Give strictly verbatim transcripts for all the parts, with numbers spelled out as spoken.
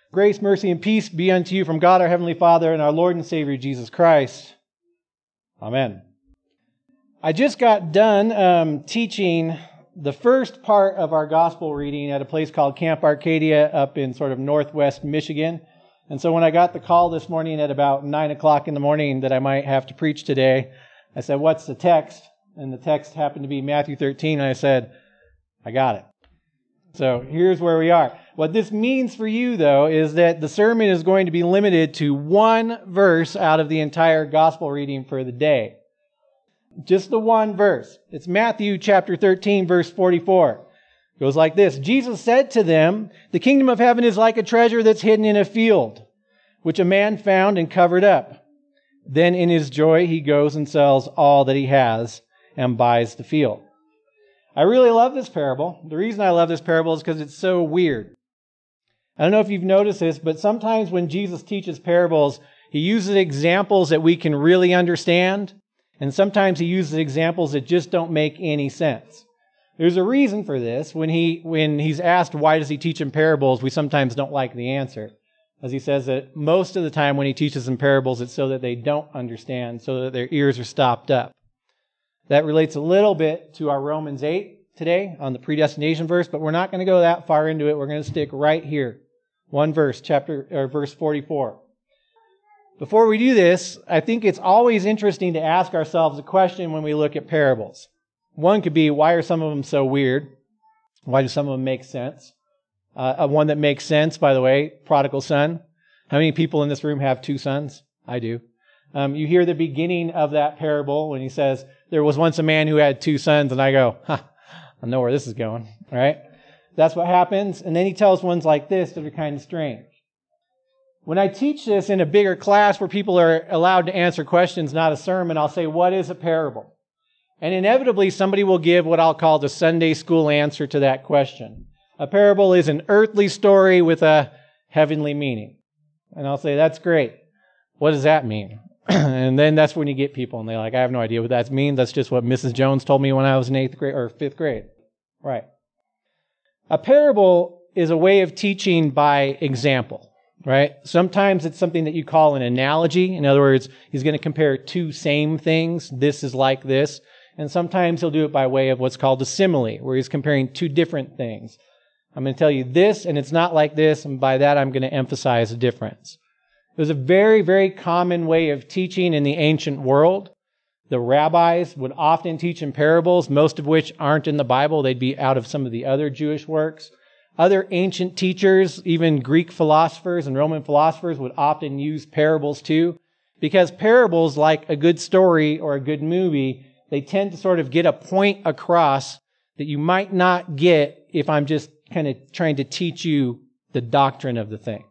Grace, mercy, and peace be unto you from God our Heavenly Father and our Lord and Savior Jesus Christ. Amen. I just got done um, teaching the first part of our gospel reading at a place called Camp Arcadia up in sort of northwest Michigan. And so when I got the call this morning at about nine o'clock in the morning that I might have to preach today, I said, what's the text? And the text happened to be Matthew thirteen, and I said, I got it. So here's where we are. What this means for you, though, is that the sermon is going to be limited to one verse out of the entire gospel reading for the day. Just the one verse. It's Matthew chapter thirteen, verse forty-four. It goes like this. Jesus said to them, "The kingdom of heaven is like a treasure that's hidden in a field, which a man found and covered up. Then in his joy he goes and sells all that he has and buys the field." I really love this parable. The reason I love this parable is because it's so weird. I don't know if you've noticed this, but sometimes when Jesus teaches parables, he uses examples that we can really understand, and sometimes he uses examples that just don't make any sense. There's a reason for this. When he when he's asked why does he teach in parables, we sometimes don't like the answer. As he says that most of the time when he teaches in parables, it's so that they don't understand, so that their ears are stopped up. That relates a little bit to our Romans eight today on the predestination verse, but we're not going to go that far into it. We're going to stick right here. One verse, chapter or verse forty-four. Before we do this, I think it's always interesting to ask ourselves a question when we look at parables. One could be, why are some of them so weird? Why do some of them make sense? Uh, one that makes sense, by the way, prodigal son. How many people in this room have two sons? I do. Um, you hear the beginning of that parable when he says, there was once a man who had two sons, and I go, huh, I know where this is going, all right? That's what happens. And then he tells ones like this that are kind of strange. When I teach this in a bigger class where people are allowed to answer questions, not a sermon, I'll say, what is a parable? And inevitably, somebody will give what I'll call the Sunday school answer to that question. A parable is an earthly story with a heavenly meaning. And I'll say, that's great. What does that mean? And then that's when you get people, and they're like, I have no idea what that means. That's just what Missus Jones told me when I was in eighth grade or fifth grade. Right. A parable is a way of teaching by example, right? Sometimes it's something that you call an analogy. In other words, he's going to compare two same things. This is like this. And sometimes he'll do it by way of what's called a simile, where he's comparing two different things. I'm going to tell you this, and it's not like this, and by that I'm going to emphasize a difference. It was a very, very common way of teaching in the ancient world. The rabbis would often teach in parables, most of which aren't in the Bible. They'd be out of some of the other Jewish works. Other ancient teachers, even Greek philosophers and Roman philosophers, would often use parables too, because parables, like a good story or a good movie, they tend to sort of get a point across that you might not get if I'm just kind of trying to teach you the doctrine of the thing.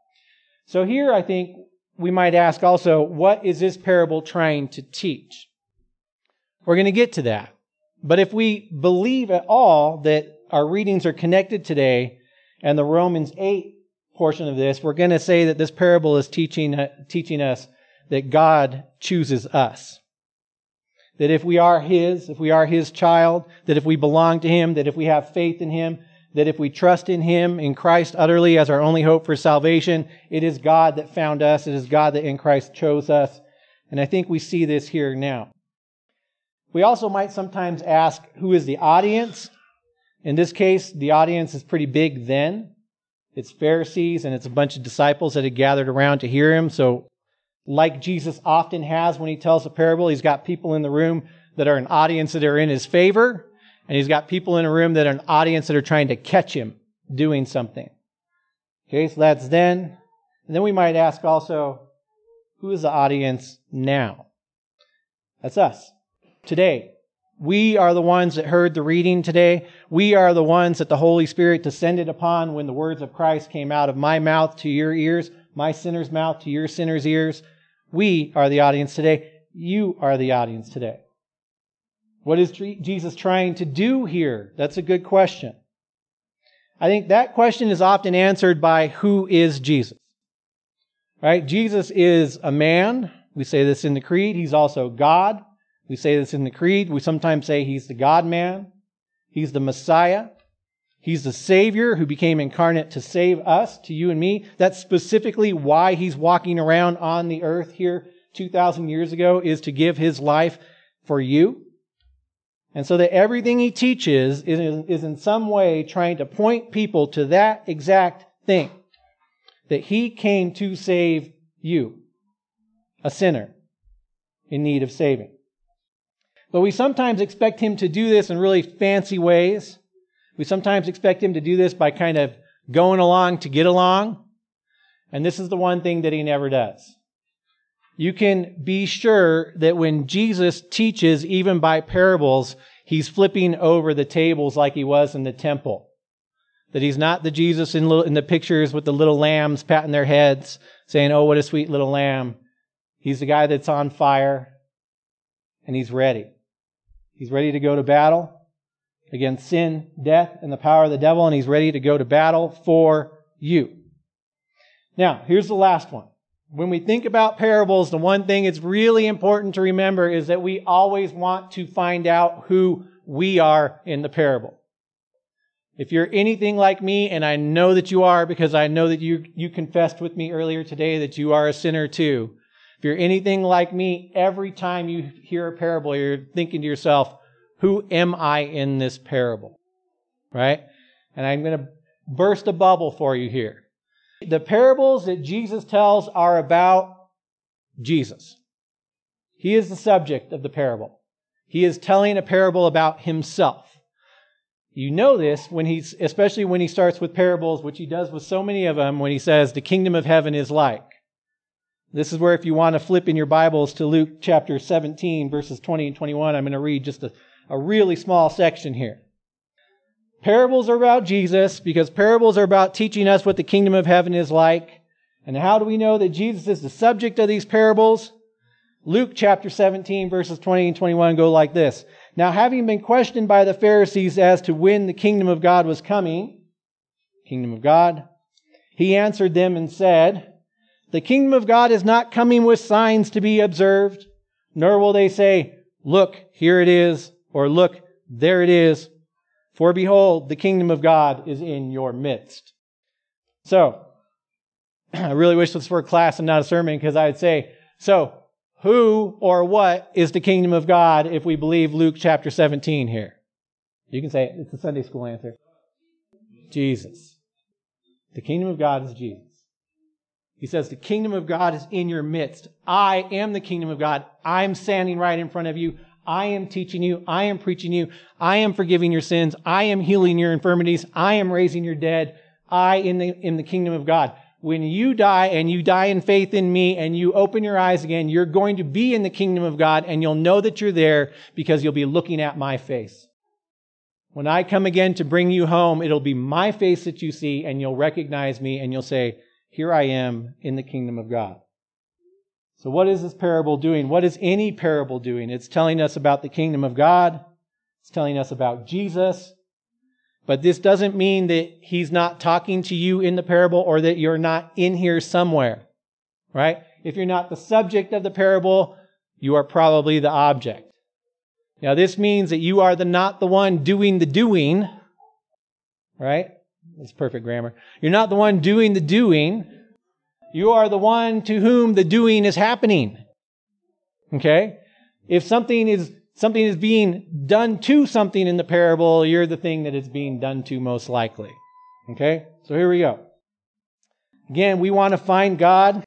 So here I think we might ask also, what is this parable trying to teach? We're going to get to that. But if we believe at all that our readings are connected today and the Romans eight portion of this, we're going to say that this parable is teaching, uh, teaching us that God chooses us. That if we are His, if we are His child, that if we belong to Him, that if we have faith in Him, that if we trust in Him, in Christ utterly as our only hope for salvation, it is God that found us. It is God that in Christ chose us. And I think we see this here now. We also might sometimes ask, who is the audience? In this case, the audience is pretty big then. It's Pharisees and it's a bunch of disciples that had gathered around to hear Him. So like Jesus often has when He tells a parable, He's got people in the room that are an audience that are in His favor. And He's got people in a room that are an audience that are trying to catch Him doing something. Okay, so that's then. And then we might ask also, who is the audience now? That's us. Today. We are the ones that heard the reading today. We are the ones that the Holy Spirit descended upon when the words of Christ came out of my mouth to your ears, my sinner's mouth to your sinner's ears. We are the audience today. You are the audience today. What is Jesus trying to do here? That's a good question. I think that question is often answered by who is Jesus? Right? Jesus is a man. We say this in the Creed. He's also God. We say this in the Creed. We sometimes say He's the God-man. He's the Messiah. He's the Savior who became incarnate to save us, to you and me. That's specifically why He's walking around on the earth here two thousand years ago, is to give His life for you. And so that everything He teaches is in, is in some way trying to point people to that exact thing. That He came to save you, a sinner in need of saving. But we sometimes expect Him to do this in really fancy ways. We sometimes expect Him to do this by kind of going along to get along. And this is the one thing that He never does. You can be sure that when Jesus teaches, even by parables, He's flipping over the tables like He was in the temple. That He's not the Jesus in, little, in the pictures with the little lambs patting their heads, saying, "Oh, what a sweet little lamb." He's the guy that's on fire, and He's ready. He's ready to go to battle against sin, death, and the power of the devil, and He's ready to go to battle for you. Now, here's the last one. When we think about parables, the one thing it's really important to remember is that we always want to find out who we are in the parable. If you're anything like me, and I know that you are because I know that you, you confessed with me earlier today that you are a sinner too. If you're anything like me, every time you hear a parable, you're thinking to yourself, who am I in this parable? Right? And I'm going to burst a bubble for you here. The parables that Jesus tells are about Jesus. He is the subject of the parable. He is telling a parable about Himself. You know this when he's, especially when He starts with parables, which He does with so many of them, when He says, the kingdom of heaven is like. This is where, if you want to flip in your Bibles to Luke chapter seventeen, verses twenty and twenty-one, I'm going to read just a, a really small section here. Parables are about Jesus because parables are about teaching us what the kingdom of heaven is like. And how do we know that Jesus is the subject of these parables? Luke chapter seventeen, verses twenty and twenty-one go like this. Now, having been questioned by the Pharisees as to when the kingdom of God was coming, kingdom of God, He answered them and said, the kingdom of God is not coming with signs to be observed, nor will they say, look, here it is, or look, there it is. For behold, the kingdom of God is in your midst. So, I really wish this were a class and not a sermon, because I'd say, so, who or what is the kingdom of God if we believe Luke chapter seventeen here? You can say it. It's a Sunday school answer. Jesus. The kingdom of God is Jesus. He says, the kingdom of God is in your midst. I am the kingdom of God. I'm standing right in front of you. I am teaching you. I am preaching you. I am forgiving your sins. I am healing your infirmities. I am raising your dead. I in the, in the kingdom of God. When you die and you die in faith in me and you open your eyes again, you're going to be in the kingdom of God, and you'll know that you're there because you'll be looking at my face. When I come again to bring you home, it'll be my face that you see, and you'll recognize me and you'll say, here I am in the kingdom of God. So what is this parable doing? What is any parable doing? It's telling us about the kingdom of God. It's telling us about Jesus. But this doesn't mean that He's not talking to you in the parable, or that you're not in here somewhere. Right? If you're not the subject of the parable, you are probably the object. Now this means that you are the not the one doing the doing. Right? That's perfect grammar. You're not the one doing the doing. You are the one to whom the doing is happening. Okay? If something is something is being done to something in the parable, you're the thing that it's being done to most likely. Okay? So here we go. Again, we want to find God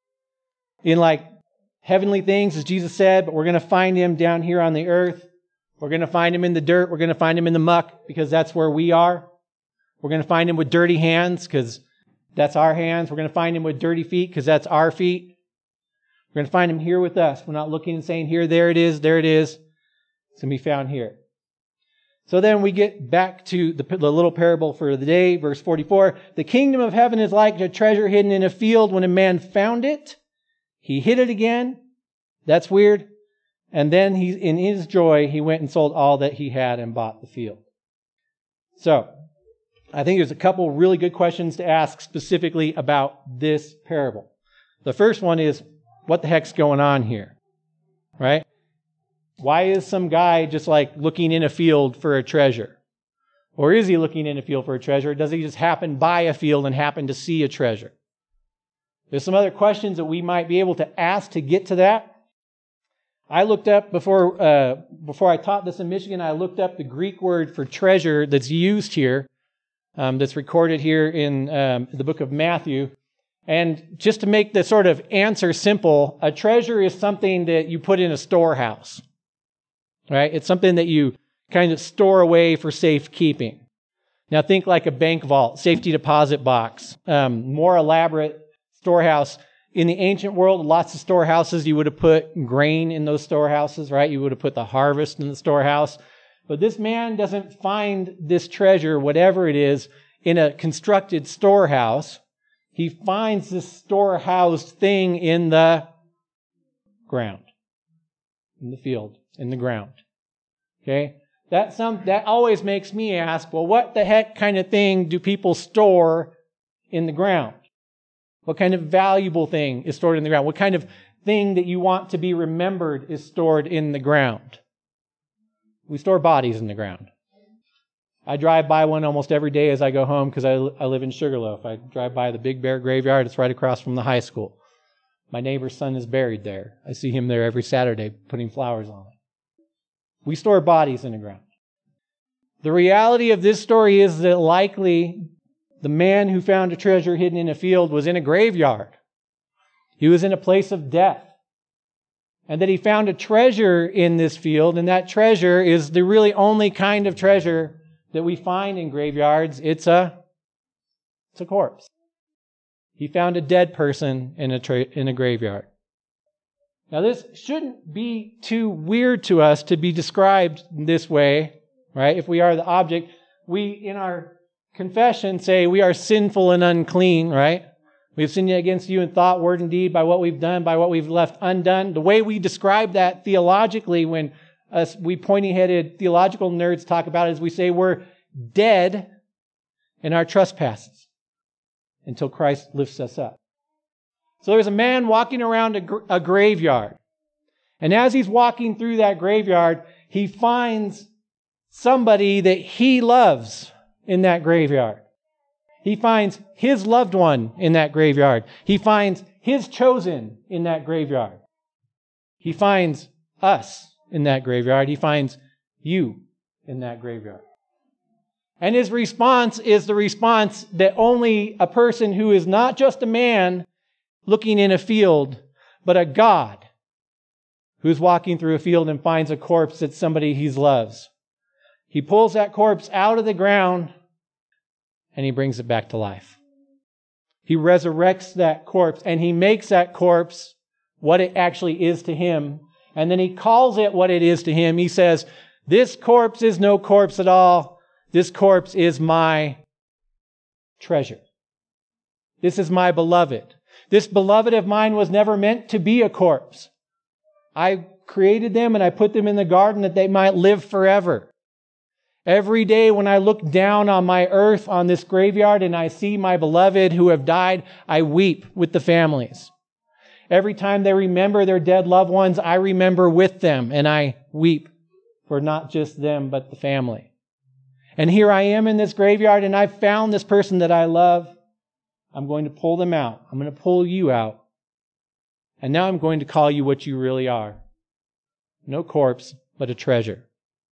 in like heavenly things, as Jesus said, but we're going to find Him down here on the earth. We're going to find Him in the dirt. We're going to find Him in the muck, because that's where we are. We're going to find Him with dirty hands, because that's our hands. We're going to find Him with dirty feet, because that's our feet. We're going to find Him here with us. We're not looking and saying, here, there it is, there it is. It's going to be found here. So then we get back to the, the little parable for the day, verse forty-four. The kingdom of heaven is like a treasure hidden in a field. When a man found it, he hid it again. That's weird. And then he, in his joy, he went and sold all that he had and bought the field. So, I think there's a couple really good questions to ask specifically about this parable. The first one is, what the heck's going on here? Right? Why is some guy just like looking in a field for a treasure? Or is he looking in a field for a treasure? Or does he just happen by a field and happen to see a treasure? There's some other questions that we might be able to ask to get to that. I looked up, before uh, before I taught this in Michigan, I looked up the Greek word for treasure that's used here, um, that's recorded here in um, the book of Matthew. And just to make the sort of answer simple, a treasure is something that you put in a storehouse, right? It's something that you kind of store away for safekeeping. Now think like a bank vault, safety deposit box, um, more elaborate storehouse. In the ancient world, lots of storehouses, you would have put grain in those storehouses, right? You would have put the harvest in the storehouse. But this man doesn't find this treasure, whatever it is, in a constructed storehouse. He finds this storehoused thing in the ground, in the field, in the ground. Okay? That some that always makes me ask, well, what the heck kind of thing do people store in the ground? What kind of valuable thing is stored in the ground? What kind of thing that you want to be remembered is stored in the ground? We store bodies in the ground. I drive by one almost every day as I go home because I, I live in Sugarloaf. I drive by the Big Bear Graveyard. It's right across from the high school. My neighbor's son is buried there. I see him there every Saturday putting flowers on it. We store bodies in the ground. The reality of this story is that likely the man who found a treasure hidden in a field was in a graveyard. He was in a place of death. And that he found a treasure in this field, and that treasure is the really only kind of treasure that we find in graveyards. It's a, it's a corpse. He found a dead person in a, tra- in a graveyard. Now this shouldn't be too weird to us to be described this way, right? If we are the object, we in our confession say we are sinful and unclean, right? We have sinned against you in thought, word, and deed, by what we've done, by what we've left undone. The way we describe that theologically when us we pointy-headed theological nerds talk about it is we say we're dead in our trespasses until Christ lifts us up. So there's a man walking around a, gr- a graveyard. And as he's walking through that graveyard, he finds somebody that he loves in that graveyard. He finds his loved one in that graveyard. He finds his chosen in that graveyard. He finds us in that graveyard. He finds you in that graveyard. And his response is the response that only a person who is not just a man looking in a field, but a God who's walking through a field and finds a corpse that somebody he loves. He pulls that corpse out of the ground and he brings it back to life. He resurrects that corpse and he makes that corpse what it actually is to him. And then he calls it what it is to him. He says, this corpse is no corpse at all. This corpse is my treasure. This is my beloved. This beloved of mine was never meant to be a corpse. I created them and I put them in the garden that they might live forever. Every day when I look down on my earth, on this graveyard, and I see my beloved who have died, I weep with the families. Every time they remember their dead loved ones, I remember with them and I weep for not just them, but the family. And here I am in this graveyard and I've found this person that I love. I'm going to pull them out. I'm going to pull you out. And now I'm going to call you what you really are. No corpse, but a treasure.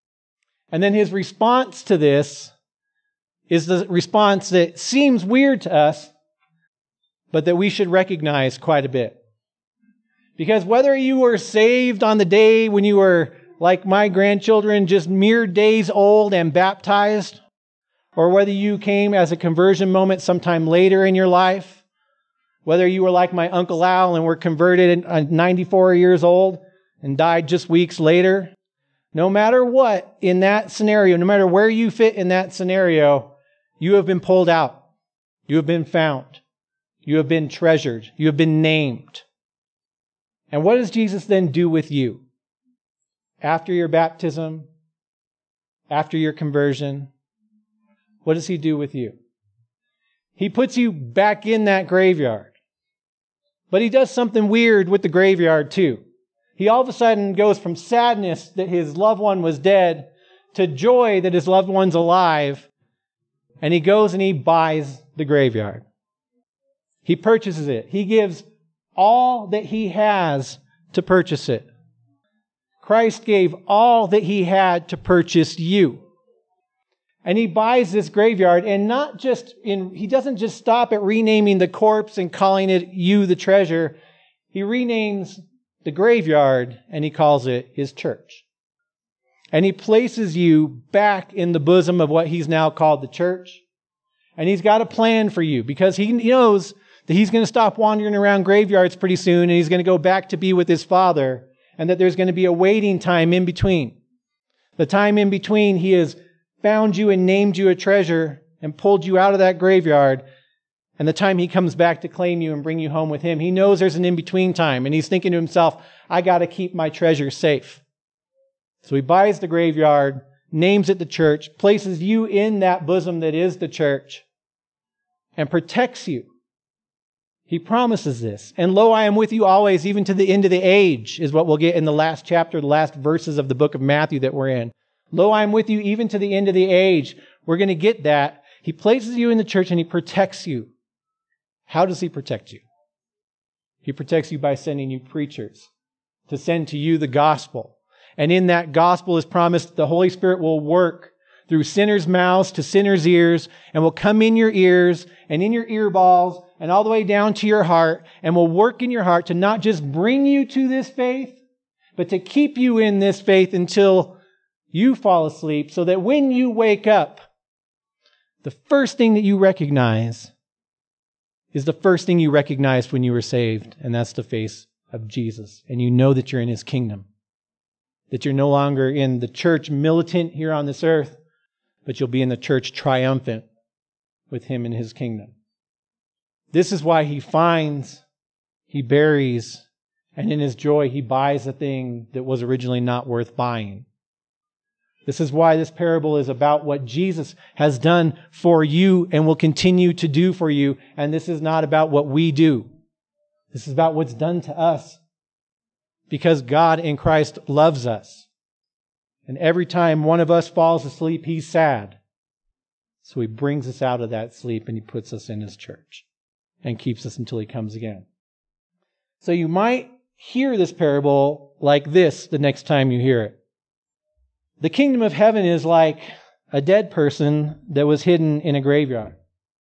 And then his response to this is the response that seems weird to us, but that we should recognize quite a bit. Because whether you were saved on the day when you were, like my grandchildren, just mere days old and baptized, or whether you came as a conversion moment sometime later in your life, whether you were like my Uncle Al and were converted at ninety-four years old and died just weeks later, no matter what in that scenario, no matter where you fit in that scenario, you have been pulled out. You have been found. You have been treasured. You have been named. And what does Jesus then do with you? After your baptism, after your conversion, what does he do with you? He puts you back in that graveyard. But he does something weird with the graveyard too. He all of a sudden goes from sadness that his loved one was dead to joy that his loved one's alive. And he goes and he buys the graveyard. He purchases it. He gives all that he has to purchase it. Christ gave all that he had to purchase you. And he buys this graveyard, and not just in, he doesn't just stop at renaming the corpse and calling it you the treasure. He renames the graveyard and he calls it his church. And he places you back in the bosom of what he's now called the church. And he's got a plan for you because he knows that he's going to stop wandering around graveyards pretty soon and he's going to go back to be with his Father, and that there's going to be a waiting time in between. The time in between he has found you and named you a treasure and pulled you out of that graveyard, and the time he comes back to claim you and bring you home with him. He knows there's an in-between time, and he's thinking to himself, I got to keep my treasure safe. So he buys the graveyard, names it the church, places you in that bosom that is the church, and protects you. He promises this. And lo, I am with you always, even to the end of the age, is what we'll get in the last chapter, the last verses of the book of Matthew that we're in. Lo, I am with you even to the end of the age. We're going to get that. He places you in the church and he protects you. How does he protect you? He protects you by sending you preachers to send to you the gospel. And in that gospel is promised the Holy Spirit will work through sinners' mouths to sinners' ears, and will come in your ears and in your ear balls and all the way down to your heart, and will work in your heart to not just bring you to this faith, but to keep you in this faith until you fall asleep, so that when you wake up, the first thing that you recognize is the first thing you recognized when you were saved, and that's the face of Jesus. And you know that you're in his kingdom. That you're no longer in the church militant here on this earth, but you'll be in the church triumphant with him in his kingdom. This is why he finds, he buries, and in his joy he buys a thing that was originally not worth buying. This is why this parable is about what Jesus has done for you and will continue to do for you. And this is not about what we do. This is about what's done to us. Because God in Christ loves us. And every time one of us falls asleep, he's sad. So he brings us out of that sleep and he puts us in his church and keeps us until he comes again. So you might hear this parable like this the next time you hear it. The kingdom of heaven is like a dead person that was hidden in a graveyard.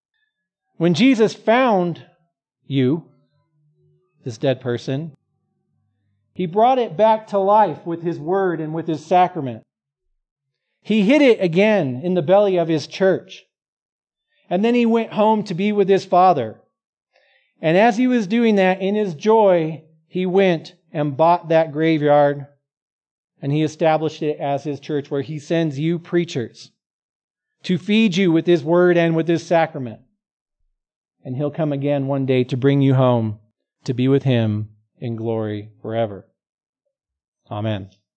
When Jesus found you, this dead person, he brought it back to life with his word and with his sacrament. He hid it again in the belly of his church. And then he went home to be with his Father. And as he was doing that, in his joy, he went and bought that graveyard. And he established it as his church, where he sends you preachers to feed you with his word and with his sacrament. And he'll come again one day to bring you home to be with him in glory forever. Amen.